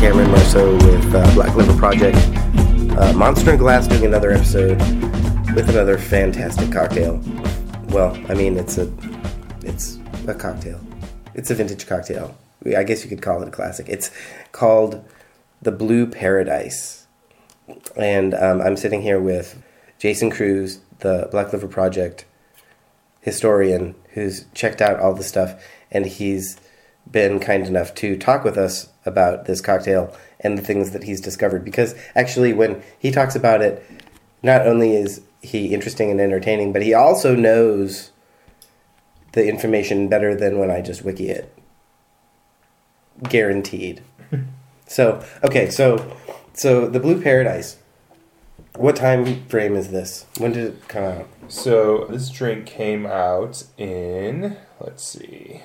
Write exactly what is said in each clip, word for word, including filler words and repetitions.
Cameron Marceau with uh, Black Liver Project. Uh, Monster and Glass doing another episode with another fantastic cocktail. Well, I mean, it's a it's a cocktail. It's a vintage cocktail. I guess you could call it a classic. It's called the Blue Paradise. And um, I'm sitting here with Jason Cruz, the Black Liver Project historian, who's checked out all the stuff, and he's been kind enough to talk with us about this cocktail and the things that he's discovered. Because actually, when he talks about it, not only is he interesting and entertaining, but he also knows the information better than when I just wiki it. Guaranteed. So, okay, so so the Blue Paradise. What time frame is this? When did it come out? So this drink came out in, let's see,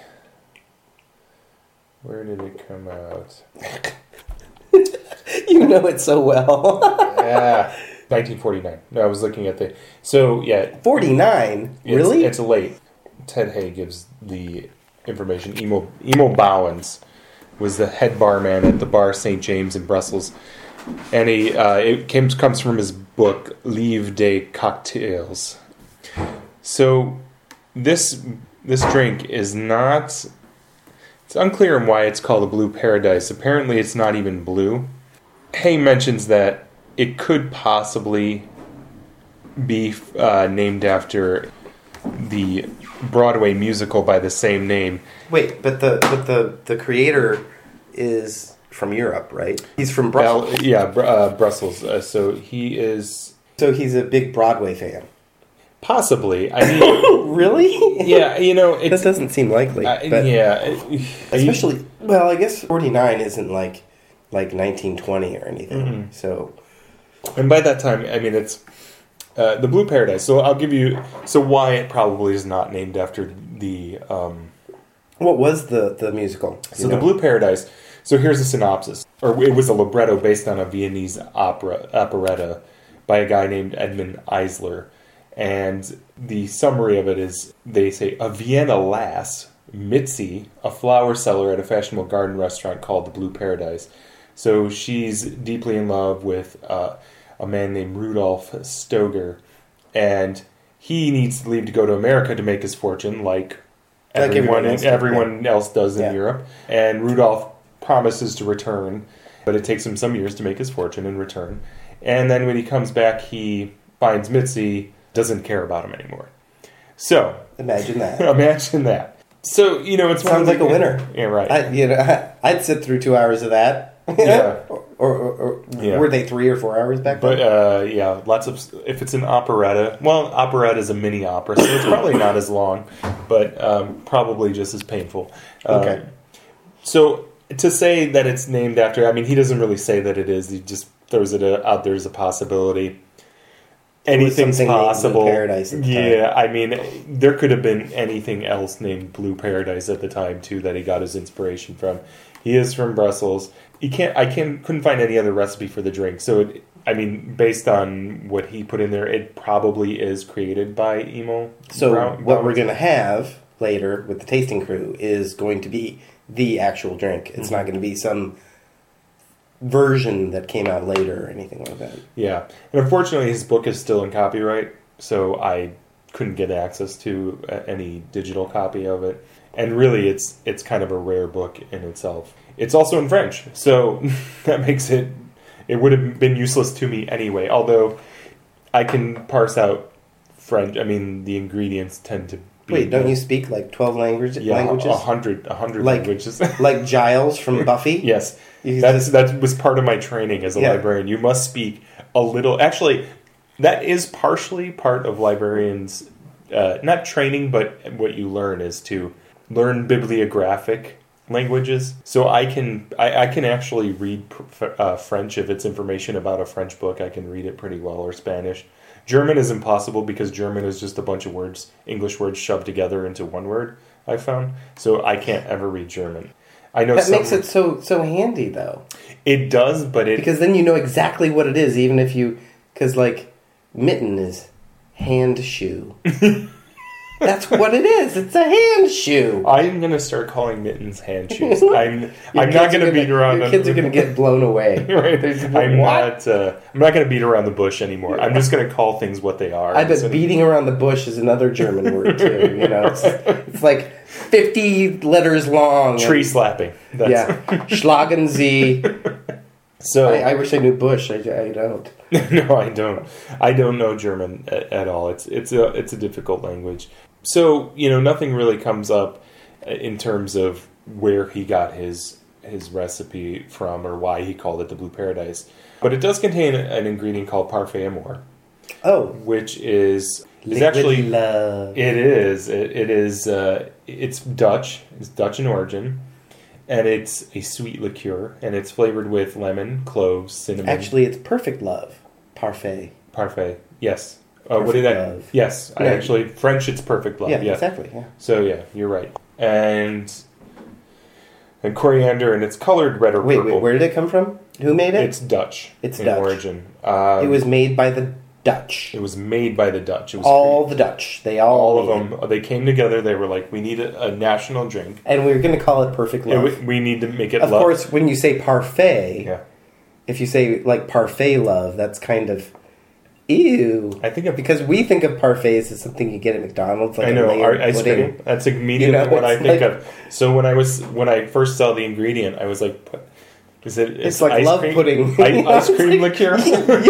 where did it come out? You know it so well. Yeah, nineteen forty-nine. No, I was looking at the, so yeah. forty-nine? It's, Really? It's late. Ted Hay gives the information. Emo, Emo Bowens was the head barman at the bar Saint James in Brussels. And he, uh, it came, comes from his book, Livre des Cocktails. So this this drink is not... It's unclear on why it's called a Blue Paradise. Apparently it's not even blue. Hay mentions that it could possibly be uh, named after the Broadway musical by the same name. Wait, but the but the, the creator is from Europe, right? He's from Brussels. Bel- yeah, uh, Brussels. Uh, so he is... So he's a big Broadway fan. Possibly. I mean... Really? Yeah, you know... It's, that doesn't seem likely. Uh, but yeah. Especially... Well, I guess forty-nine isn't like like nineteen twenty or anything. Mm-hmm. So... And by that time, I mean, it's... Uh, the Blue Paradise. So I'll give you... So why it probably is not named after the... Um, what was the, the musical? So know? The Blue Paradise... So here's a synopsis. Or it was a libretto based on a Viennese opera operetta by a guy named Edmund Eisler. And the summary of it is, they say, a Vienna lass, Mitzi, a flower seller at a fashionable garden restaurant called the Blue Paradise. So she's deeply in love with uh, a man named Rudolf Stoger. And he needs to leave to go to America to make his fortune, like, like everyone, everyone, else, everyone yeah. else does in yeah. Europe. And Rudolf promises to return, but it takes him some years to make his fortune and return. And then when he comes back, he finds Mitzi doesn't care about him anymore. So imagine that. imagine that. So you know, it sounds like a winner. Yeah, right. I, you know, I, I'd sit through two hours of that. Yeah. or, or, or yeah. were they three or four hours back then? But uh, yeah, lots of. If it's an operetta, well, operetta is a mini opera, so it's probably not as long, but um, probably just as painful. Okay. Um, so. To say that it's named after, I mean, he doesn't really say that it is. He just throws it out there as a possibility. Anything's possible. Blue Paradise at the yeah, time. I mean, there could have been anything else named Blue Paradise at the time too that he got his inspiration from. He is from Brussels. He can't. I can't. Couldn't find any other recipe for the drink. So, it, I mean, based on what he put in there, it probably is created by Emo. So, Brown, what we're going to have later with the tasting crew is going to be the actual drink. It's mm-hmm. not going to be some version that came out later or anything like that. Yeah. And unfortunately, his book is still in copyright, so I couldn't get access to any digital copy of it. And really, it's it's kind of a rare book in itself. It's also in French, so that makes it... It would have been useless to me anyway, although I can parse out French. I mean, the ingredients tend to... Wait, don't you speak like twelve language, yeah, languages? a hundred, a hundred like, languages. Like Giles from Buffy? Yes. You That's, just... that was part of my training as a yeah. librarian. You must speak a little... Actually, that is partially part of librarians... Uh, not training, but what you learn is to learn bibliographic languages. So I can I, I can actually read uh, French if it's information about a French book. I can read it pretty well, or Spanish. German is impossible because German is just a bunch of words, English words shoved together into one word, I found. So I can't ever read German. I know that some, makes it so so handy, though. It does, but it... Because then you know exactly what it is, even if you... Because, like, mitten is hand shoe. That's what it is. It's a hand shoe. I'm gonna start calling mittens hand shoes. I'm I'm not gonna, gonna beat around. Your the, kids are gonna get blown away. Right. I'm What? not. Uh, I'm not gonna beat around the bush anymore. I'm just gonna call things what they are. I bet So- beating around the bush is another German word too. You know, it's, it's like fifty letters long. Tree slapping. That's, Yeah, Schlagen Sie. So I, I wish I knew Bush. I, I don't. no, I don't. I don't know German at, at all. It's it's a it's a difficult language. So you know, nothing really comes up in terms of where he got his his recipe from or why he called it the Blue Paradise. But it does contain an ingredient called Parfait Amour, Oh, which is is liquid actually love. it is it, it is uh, it's Dutch. It's Dutch in origin. And it's a sweet liqueur, and it's flavored with lemon, cloves, cinnamon. Actually, it's perfect love. Parfait. Parfait. Yes. Uh, what Perfect did I? love. Yes. I Yeah. actually French. It's perfect love. Yeah, Yeah. exactly. Yeah. So yeah, you're right. And and coriander, and it's colored red or Wait, purple. wait. Where did it come from? Who made it? It's Dutch. It's in Dutch. origin. Um, It was made by the Dutch. It was made by the Dutch. It was All created- the Dutch. They all. all of made it. them. They came together. They were like, we need a, a national drink. And we're going to call it perfect And love. we, we need to make it. Of love. course, when you say parfait, Yeah. if you say like parfait love, that's kind of ew. I think of Because we think of parfaits as something you get at McDonald's, like I a know layered our ice pudding. cream. That's immediately You know, what I it's think like- of. So when I was when I first saw the ingredient, I was like, "What- "Is it? It's is like ice love cream? pudding. I, ice It's cream like- liqueur."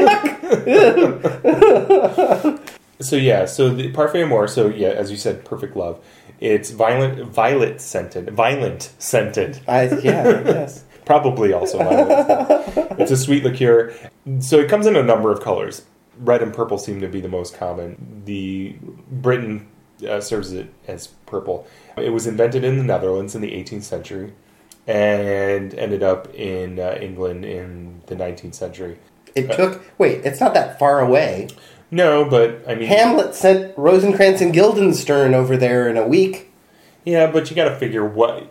Yuck! So yeah, so the Parfait Amour. So yeah, as you said, perfect love. It's violent, violet scented, violent scented. I, yeah, yes. Probably also violet. It's a sweet liqueur. So it comes in a number of colors. Red and purple seem to be the most common. The Britain uh, serves it as purple. It was invented in the Netherlands in the eighteenth century and ended up in uh, England in the nineteenth century. It took. Wait, it's not that far away. No, but I mean, Hamlet sent Rosencrantz and Guildenstern over there in a week. yeah, but you got to figure what.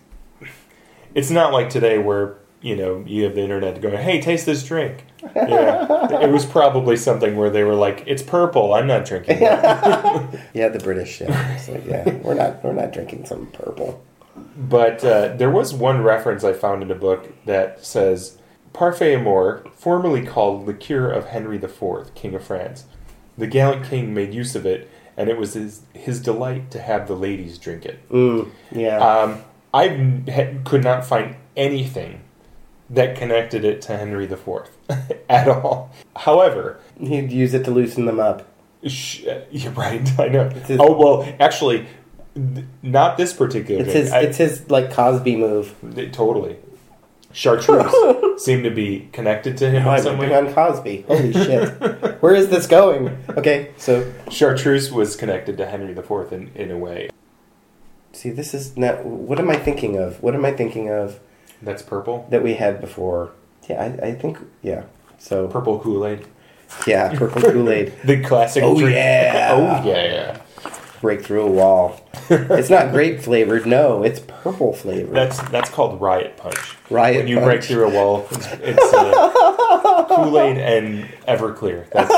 It's not like today where you know you have the internet going, "Hey, taste this drink." Yeah, it was probably something where they were like, "It's purple. I'm not drinking it." Yeah, the British. Yeah, it's like, yeah, we're not. We're not drinking some purple. But uh, there was one reference I found in a book that says, Parfait Amour, formerly called Liqueur of Henry the Fourth, King of France. The gallant king made use of it, and it was his, his delight to have the ladies drink it. Mm, yeah. Um, I ha- could not find anything that connected it to Henry the Fourth at all. However, He'd use it to loosen them up. sh- you're right, I know. his- Oh, well, actually, th- not this particular It's drink. his. I- It's his like Cosby move. They- Totally. Chartreuse seem to be connected to him Oh, in I'm some working way. on Cosby. Holy shit! Where is this going? Okay, so Chartreuse was connected to Henry the Fourth in, in a way. see, this is not. What am I thinking of? What am I thinking of That's purple. that we had before? Yeah, I, I think. Yeah. So Purple Kool-Aid. yeah, purple Kool-Aid. The classic Oh, drink. yeah. Oh, yeah. Break through a wall. It's not grape flavored. No, it's purple flavored. That's that's called Riot Punch. Riot When you Punch. break through a wall, it's, it's uh, Kool-Aid and Everclear. That's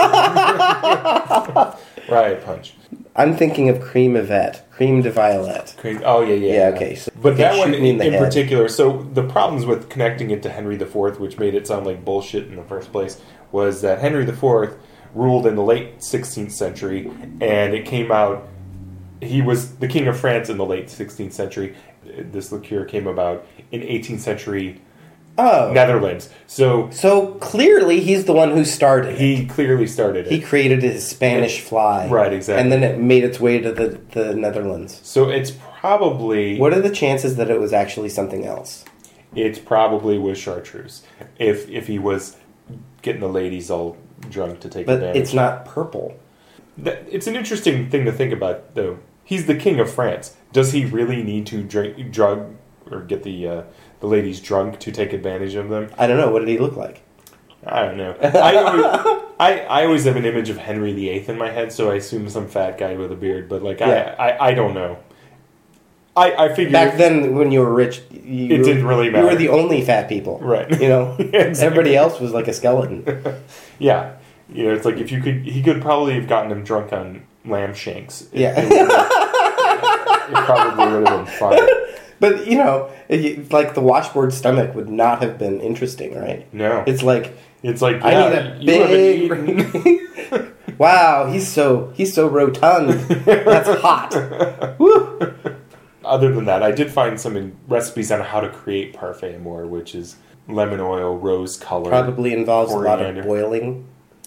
Riot Punch. I'm thinking of Cream Yvette, Cream de Violet. Crazy. Oh, yeah, yeah. Yeah, okay, so- but okay, that shoot one me in in, the in head. particular, so the problems with connecting it to Henry the Fourth, which made it sound like bullshit in the first place, was that Henry the Fourth ruled in the late sixteenth century, and it came out, he was the king of France in the late sixteenth century. This liqueur came about in eighteenth century Oh, Netherlands. So so clearly he's the one who started it. he clearly started it. He created his Spanish fly. Right, exactly. And then it made its way to the, the Netherlands. So it's probably What are the chances that it was actually something else? it probably was chartreuse. If if he was getting the ladies all drunk to take But advantage. it's not purple. That, it's an interesting thing to think about, though. He's the king of France. Does he really need to drink, drug, or get the uh, the ladies drunk to take advantage of them? I don't know. What did he look like? I don't know. I always, I, I always have an image of Henry the Eighth in my head, so I assume some fat guy with a beard. But like, Yeah. I, I I don't know. I I figure Back then, when you were rich, you It were, didn't really You matter. were the only fat people. Right. You know? Exactly. Everybody else was like a skeleton. Yeah, you know, it's like if you could, he could probably have gotten him drunk on lamb shanks. It, Yeah. it, it probably would have been fine. But, you know, it, like the washboard stomach would not have been interesting, right? No. It's like, It's like, I yeah, need a you big... haven't eaten. Wow, he's so he's so rotund. That's hot. Woo. Other than that, I did find some in recipes on how to create parfait amour, which is lemon oil, rose color. Probably involves coriander. a lot of boiling.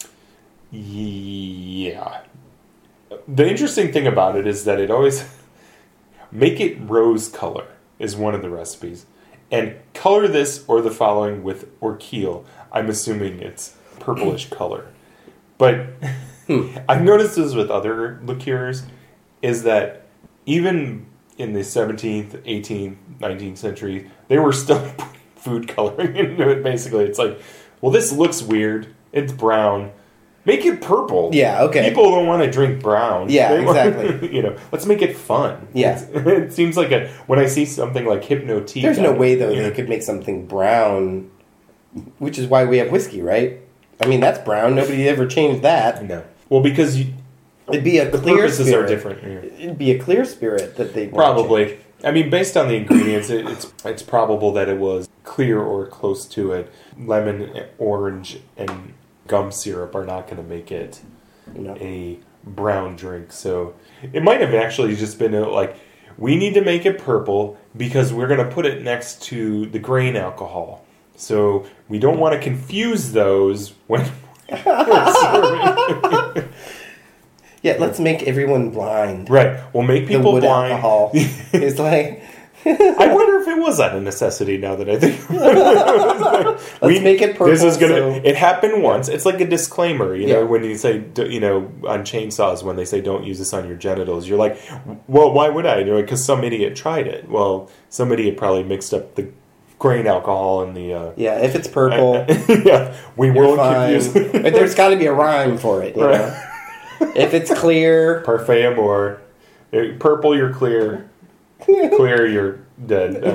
Yeah. The interesting thing about it is that it always... Make it rose color is one of the recipes. And color this or the following with orchil. I'm assuming it's purplish color. But Hmm. I've noticed this with other liqueurs, is that even in the seventeenth, eighteenth, nineteenth century, they were still putting food coloring into it, basically. It's like, well, this looks weird. It's brown. Make it purple. Yeah, okay. People don't want to drink brown. Yeah, They want- exactly. you know, let's make it fun. Yeah. It's- it seems like a when I see something like Hypnotique. There's no I- way, though, you they know, could make something brown, which is why we have whiskey, right? I mean, that's brown. Nobody ever changed that. No. Well, because you, It'd be a the clear purposes spirit. are different. Yeah. It'd be a clear spirit that they Probably. I mean, based on the ingredients, it, it's it's probable that it was clear or close to it. Lemon, orange, and gum syrup are not going to make it No. a brown drink. So it might have actually just been a, like, we need to make it purple because we're going to put it next to the grain alcohol. So we don't want to confuse those when we're serving. Yeah, let's make everyone blind. Right. We'll make The people wood blind. alcohol. It's like... I wonder if it was out of necessity now that I think about it. Let's make it purple, This is gonna. so- It happened once. It's like a disclaimer, you know, Yeah. when you say, d- you know, on chainsaws when they say don't use this on your genitals. You're like, well, why would I? And you're like, because some idiot tried it. Well, some idiot probably mixed up the grain alcohol and the. Uh, Yeah, if it's purple, yeah, we you're won't fine. confuse. But there's got to be a rhyme for it, you Right. know? If it's clear... Parfait amour. Uh, Purple, you're clear. Clear, you're dead. Uh,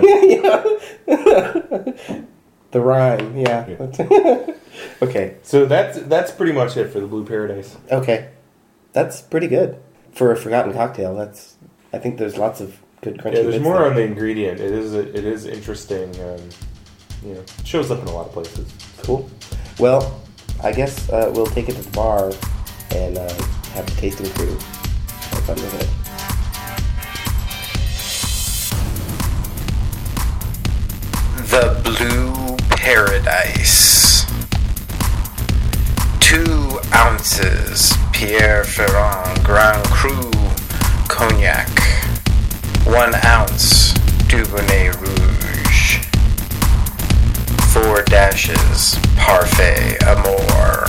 The rhyme, yeah. Okay, so that's that's pretty much it for the Blue Paradise. okay. That's pretty good. For a forgotten cocktail, that's... I think there's lots of good crunchy Yeah, there's bits more there. on the ingredient. It is it is interesting. Um, you know, it shows up in a lot of places. Cool. Well, I guess uh, we'll take it to the bar and uh, have the tasting crew have fun with it. The Blue Paradise. Two ounces Pierre Ferrand Grand Cru Cognac. One ounce Dubonnet Rouge. Four dashes Parfait Amour.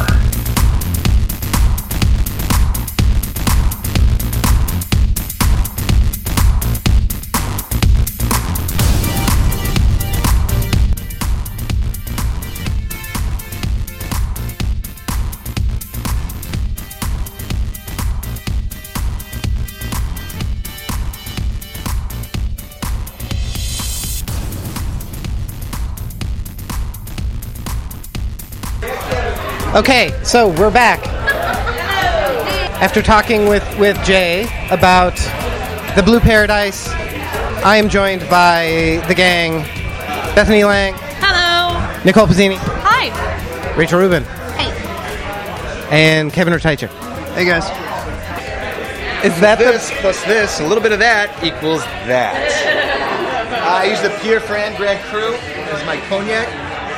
Okay, so we're back. After talking with, with Jay about the Blue Paradise, I am joined by the gang, Bethany Lang, Hello. Nicole Pizzini, Hi. Rachel Rubin, Hey. and Kevin Ruteicher. Hey guys. Is that This the... plus this, a little bit of that equals that. Uh, I use the Pierre Ferrand Grand Cru as my cognac.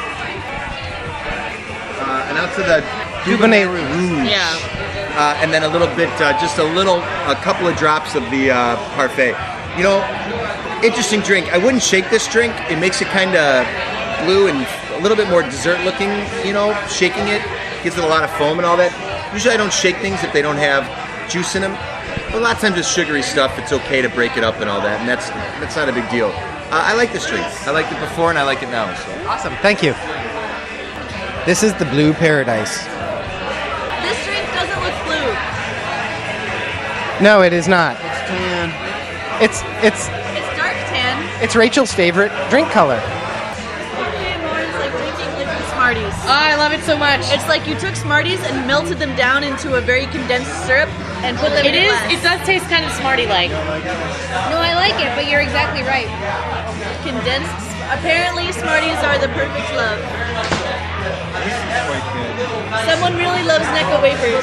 Uh, an ounce of the Dubonnet Rouge. Yeah. Uh, and then a little bit, uh, just a little, a couple of drops of the uh, Parfait. You know, interesting drink. I wouldn't shake this drink. It makes it kind of blue and a little bit more dessert looking, you know, shaking it. Gives it a lot of foam and all that. Usually I don't shake things if they don't have juice in them. But a lot of times with sugary stuff, it's okay to break it up and all that, and that's that's not a big deal. Uh, I like this drink. I liked it before and I like it now. So. Awesome, thank you. This is the Blue Paradise. This drink doesn't look blue. No, it is not. It's tan. It's it's It's dark tan. it's Rachel's favorite drink color. Parfait Amour is like drinking liquid Smarties. Oh, I love it so much. It's like you took Smarties and melted them down into a very condensed syrup, and put them It in a is. glass. It does taste kind of Smarty-like. No, I like it, but you're exactly right. condensed. Apparently, Smarties are the perfect love. Someone really loves Necco wafers.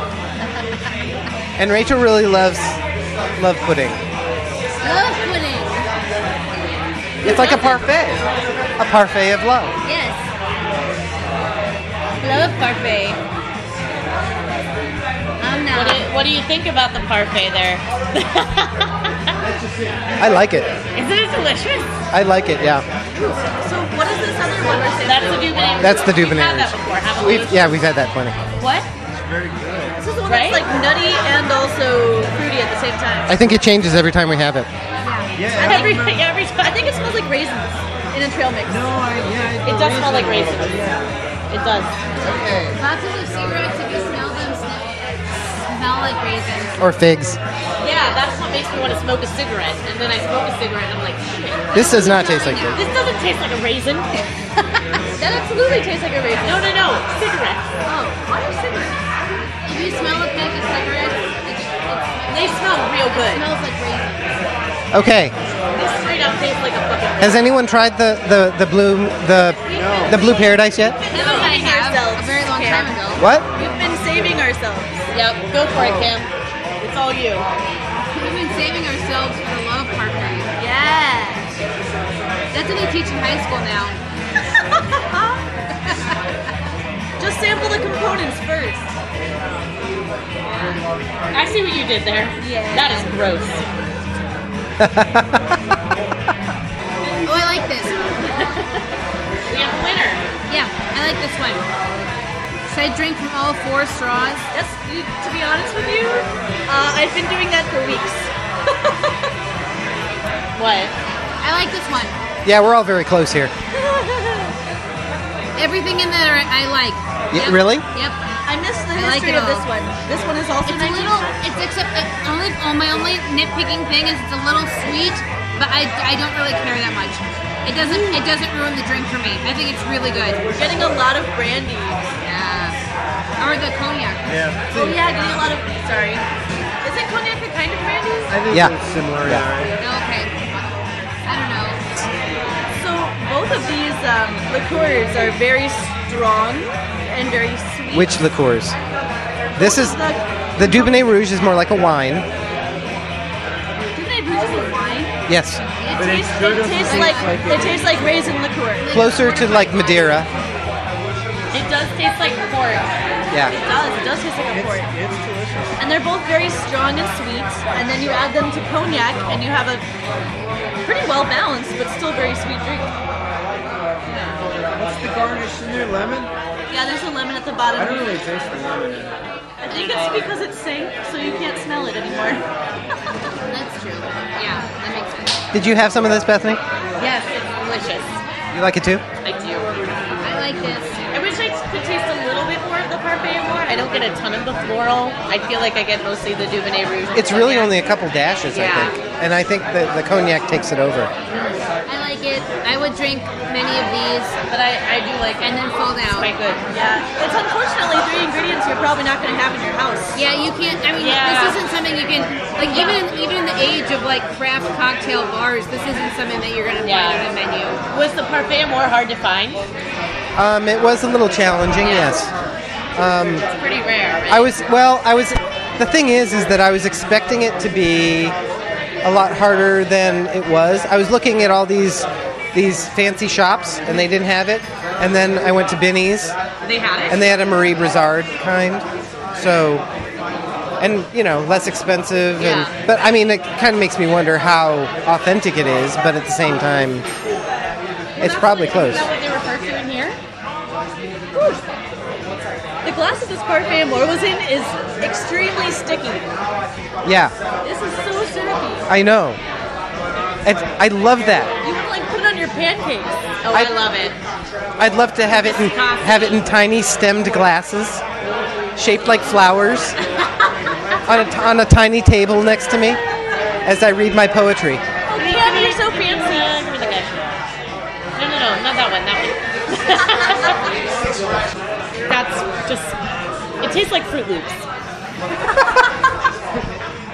And Rachel really loves love pudding. Love pudding. It's like a parfait. A parfait of love. Yes. Love parfait. I'm What not. do, you, what do you think about the parfait there? I like it. Isn't it delicious? I like it, yeah. So, what is this other one we're saying? That's the Dubonnet. That's the Dubonnet We've had that Rouge. before, haven't We've, we? yeah, we've had that plenty. What? This is the one Right? that's like nutty and also fruity at the same time. I think it changes every time we have it. Every, every time. I think it smells like raisins in a trail mix. No, I, yeah, It does smell like raisins. It does. Boxes of cigarettes, if you smell them, smell like raisins. Or figs. Yeah, that's what makes me want to smoke a cigarette. And then I smoke a cigarette and I'm like, shit. This does not taste like figs. This doesn't taste like a raisin. That absolutely tastes like a raisin. No, no, no. Cigarettes. Oh, why are cigarettes? If you smell a pack of cigarettes, it, They smell real it good. smells like raisins. Okay. They straight up taste like a fucking raisin. Has anyone tried the the the blue the the blue paradise yet? Kevin and I have ourselves, a very long Karen. time ago. What? We've been saving ourselves. Yep, go for it, Kim. It's all you. We've been saving ourselves for the love parfait. Yeah. That's what they teach in high school now. Just sample the components first. I see what you did there. Yeah. That is gross. Oh, I like this. We have a winner. Yeah, I like this one. Should I drink from all four straws? Yes, to be honest with you, uh, I've been doing that for weeks. What? I like this one. Yeah, we're all very close here. Everything in there I like. Yeah, Yep. really? Yep. I missed the I like history it of this all. one. This one is also It's a little. It's except uh, only. Oh, my only nitpicking thing is it's a little sweet, but I, I don't really care that much. It doesn't it doesn't ruin the drink for me. I think it's really good. We're getting a lot of brandy. Yeah. Or the cognac. Yeah. Oh yeah, getting a lot of. Sorry. Is it cognac a kind of brandy? I think Yeah. it's similar. Yeah. Yeah. Okay. I don't know. So both of these um, liqueurs are very strong and very sweet. Which liqueurs? This is The the Dubonnet Rouge is more like a wine. Dubonnet Rouge is a wine. Yes, It But it tastes, sure it doesn't tastes taste like, like it it. tastes like raisin liqueur. closer to like Madeira. It does taste like pork. Yeah. It does. It does taste like a port. It's delicious. And they're both very strong and sweet. And then you add them to cognac, and you have a pretty well balanced but still very sweet drink. What's the garnish in there? Lemon? Yeah, there's a lemon at the bottom. I don't really taste the lemon in it. I think it's because it sank, so you can't smell it anymore. That's true. Yeah, that makes sense. Did you have some of this, Bethany? Yes, it's delicious. You like it too? I do. I like this. I wish I could taste a little bit more of the parfait more. I don't get a ton of the floral. I feel like I get mostly the Dubonnet Rouge. and It's really cognac. only a couple dashes, I Yeah. think. And I think that the cognac takes it over. I like it. I would drink many of these But I, I do like it. and then fall It's down. quite good. Yeah, it's unfortunately three ingredients you're probably not going to have in your house. Yeah, you can't. I mean, Yeah. this isn't something you can like. Even in, even in the age of like craft cocktail bars, this isn't something that you're gonna Yeah. find on the menu. Was the parfait more hard to find? Um, it was a little challenging, yes. It's pretty rare. Right? I was well. I was. The thing is, is that I was expecting it to be a lot harder than it was. I was looking at all these these fancy shops, and they didn't have it. And then I went to Binny's, They had it. and they had a Marie Brizard kind. So, and you know, less expensive. And, Yeah. but I mean, it kind of makes me wonder how authentic it is. But at the same time, it's probably close. Is that what they refer to in here? The glass that this parfait amore was in is extremely sticky. Yeah, This is so syrupy. I know. And I love that. You would like put it on your pancakes. Oh, I, love it. I'd love to have it in have it in tiny stemmed glasses, shaped like flowers, on a, on a tiny table next to me, as I read my poetry. Oh, yeah, you're so fancy. Uh, give me the guy. No, no, no, not that one. That one. That's just. It tastes like Fruit Loops.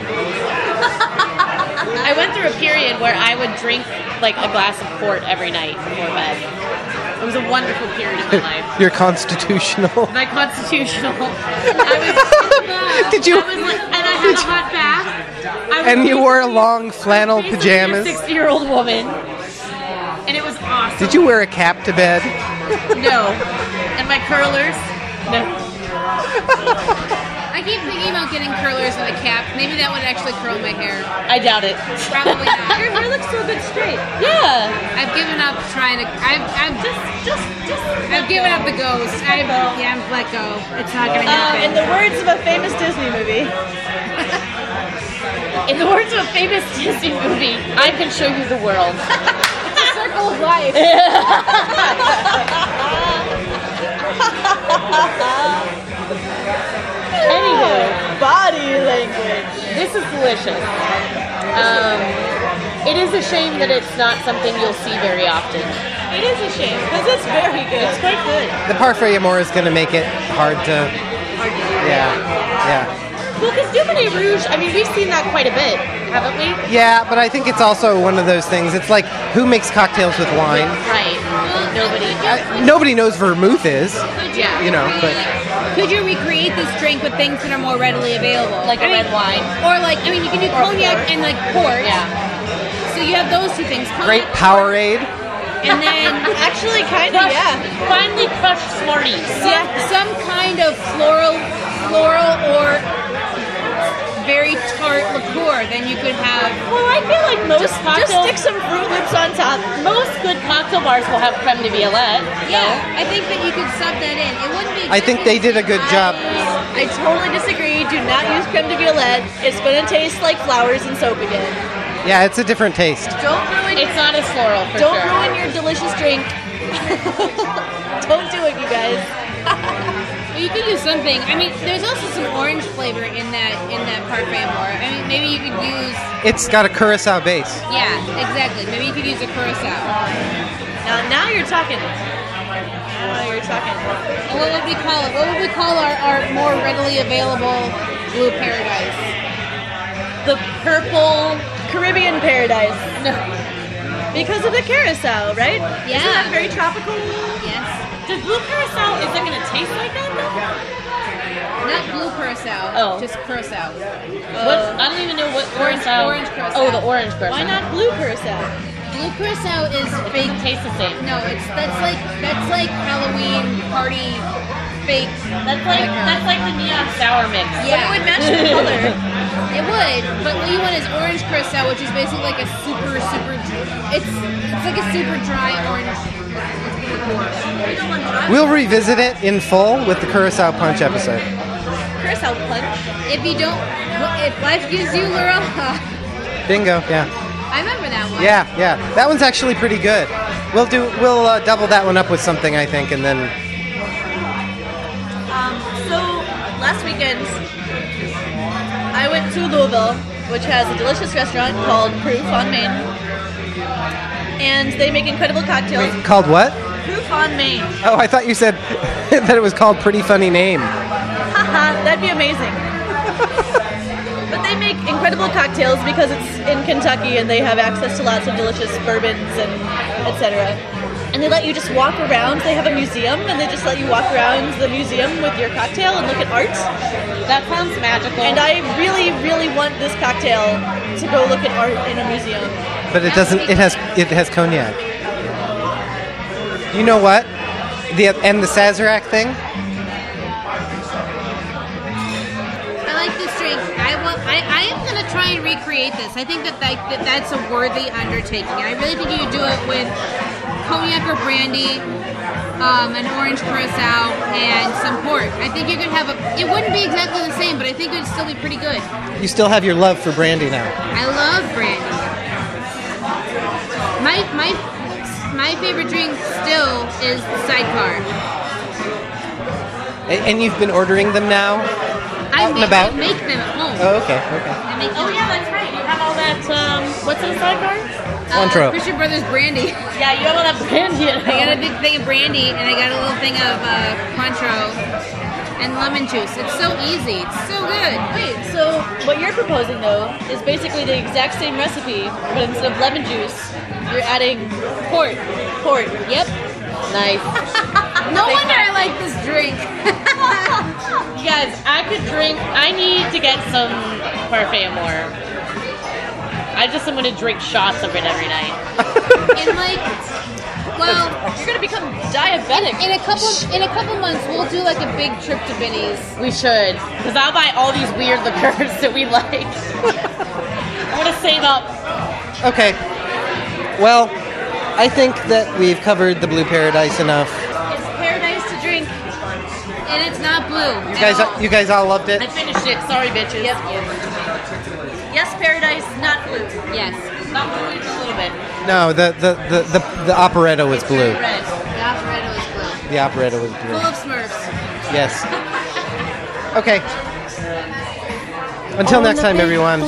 I went through a period where I would drink like a glass of port every night before bed. It was a wonderful period of my life. You're constitutional. My constitutional. I was, Did you? I was like, and I had a hot bath. I was And you wore long flannel basically pajamas. a sixty-year-old woman, and it was awesome. Did you wear a cap to bed? No. And my curlers? No. I keep thinking about getting curlers and a cap. Maybe that would actually curl my hair. I doubt it. Probably not. Your hair looks so good straight. Yeah. I've given up trying to. I've, I've just, just, just. I've given up the ghost. I've, yeah, I've let go. It's not gonna Um, happen. in the words of a famous Disney movie. In the words of a famous Disney movie, I can show you the world. It's a circle of life. Anywho, Body language. this is delicious. Um, it is a shame that it's not something you'll see very often. It is a shame because it's very good. It's quite good. The Parfait Amour is going to make it hard to. Yeah, yeah, Well, because Dubonnet Rouge, I mean, we've seen that quite a bit, haven't we? yeah. But I think it's also one of those things. It's like who makes cocktails with wine? Right. Nobody. Uh, nobody knows vermouth is. Yeah. You know, but Could you recreate this drink with things that are more readily available? Like a I mean, red wine. Or like, I mean, you can do Or cognac port. and like port. Yeah. So you have those two things. great Cognac, Powerade. and then Actually, kind of, Crushed, yeah. finely crushed Smarties. some, some kind of floral, floral or very tart liqueur. Then you could have. Well, I feel like most Just, just cocktails, stick some Fruit Loops on top. most good cocktail bars will have creme de violette. Yeah, I think that you could sub that in. It wouldn't be. I think they did a good job. I totally disagree. Do not use creme de violette. It's going to taste like flowers and soap again. Yeah, it's a different taste. Don't ruin. It's not as floral for Don't sure. ruin your delicious drink. Don't do it, you guys. Well, you could use something. I mean, there's also some orange flavor in that in that Parfait Amour. I mean, maybe you could use. It's got a curacao base. Yeah, exactly. Maybe you could use a curacao. Now, now you're talking. Now you're talking. And what would we call it? What would we call our, our more readily available blue paradise? The purple Caribbean paradise. No. Because of the curacao, right? Yeah. Isn't that very tropical? Yes. Does blue curacao, is it going to taste like that though? Not blue curacao. Oh. Just curacao. What? I don't even know what curacao. orange curacao. Oh, the orange curacao. Why not blue curacao? Blue curacao is fake. Tastes the same. No, it's that's like that's like Halloween party fake. That's like liquor. that's like the neon sour mix. Yeah. But it would match the color. It would, but what you want is orange curacao, which is basically like a super, super. It's it's like a super dry orange liqueur. We'll revisit it in full with the Curacao Punch episode. Curacao punch. If you don't, if life gives you Laura, Bingo. Yeah. I remember that one. Yeah, yeah. That one's actually pretty good. We'll do. We'll uh, double that one up with something, I think, and then. Um, so, last weekend, I went to Louisville, which has a delicious restaurant called Proof on Main. And they make incredible cocktails. Wait, called what? Proof on Main. Oh, I thought you said that it was called Pretty Funny Name. Haha, that'd be amazing. But they make incredible cocktails because it's in Kentucky and they have access to lots of delicious bourbons and et cetera. And they let you just walk around. They have a museum and they just let you walk around the museum with your cocktail and look at art. That sounds magical. And I really, really want this cocktail to go look at art in a museum. But it doesn't. It has. It has cognac. You know what? The and the Sazerac thing. I like this drink. I want. I, I am gonna try and recreate this. I think that, that, that that's a worthy undertaking. I really think you could do it with cognac or brandy, um, an orange curacao, and some port. I think you could have a. It wouldn't be exactly the same, but I think it would still be pretty good. You still have your love for brandy now. I love brandy. My my my favorite drink still is the sidecar. And, and you've been ordering them now. I Out and make, about? I make them at home. Oh, okay, okay. I make Oh them. yeah, that's right. You have all that. Um, what's in the sidecar? Cointreau. Uh, Christian Brothers brandy. Yeah, you have all that brandy. At I got a home. big thing of brandy, and I got a little thing of uh, Cointreau. and lemon juice. It's so easy. It's so good. Wait, so what you're proposing though is basically the exact same recipe, but instead of lemon juice, you're adding port. Port. Yep. Nice. No wonder I like this drink. You guys, I could drink. I need to get some parfait more. I just am going to drink shots of it every night. And like, well, You're gonna become diabetic. in a couple in a couple months we'll do like a big trip to Binny's. We should, because I'll buy all these weird liqueurs that we like. I want to save up. Okay. Well, I think that we've covered the Blue Paradise enough. It's paradise to drink. And it's not blue. You guys, you guys all loved it. I finished it. Sorry, bitches. Yep. Yes, paradise, not blue. Yes. Not blue, just a little bit. No, the the, the, the, the operetta was blue. Red. The operetta was blue. The operetta was Full blue. of Smurfs. Yes. Okay. Until next time, everyone.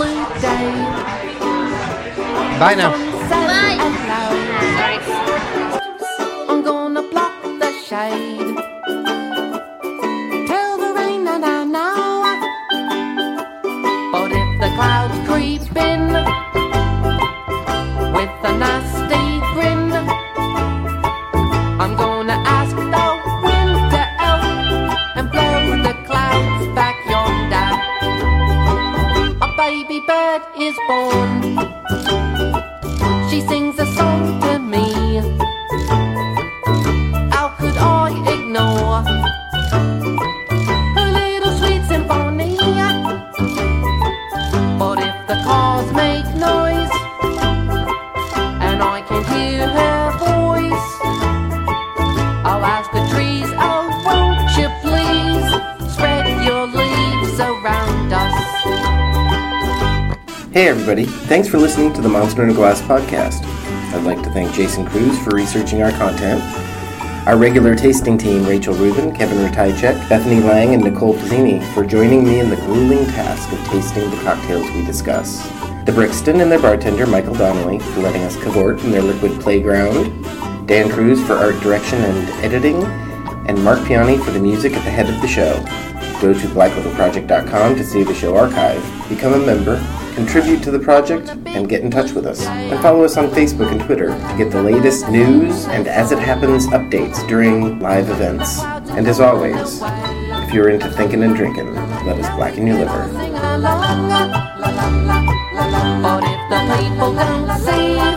Bye now. Bye. Sorry. I'm gonna block the shade. Tell the rain that I know. But if the clouds creep in with a nasty grin, I'm gonna ask the wind to help and blow the clouds back yonder. A baby bird is born. She sings a song to me. How could I ignore her little sweet symphony? But if the cars make noise and I can hear her voice, I'll ask the trees, oh won't you please spread your leaves around us. Hey everybody, thanks for listening to the Monster in a Glass podcast. I'd like to thank Jason Cruz for researching our content, our regular tasting team, Rachel Rubin, Kevin Ratajczyk, Bethany Lang, and Nicole Pizzini, for joining me in the grueling task of tasting the cocktails we discuss. The Brixton and their bartender, Michael Donnelly, for letting us cavort in their liquid playground, Dan Cruz for art direction and editing, and Mark Piani for the music at the head of the show. Go to black little project dot com to see the show archive, become a member, contribute to the project, and get in touch with us. And follow us on Facebook and Twitter to get the latest news and as it happens updates during live events. And as always, if you're into thinking and drinking, let us blacken your liver. Sing along, but if the people don't see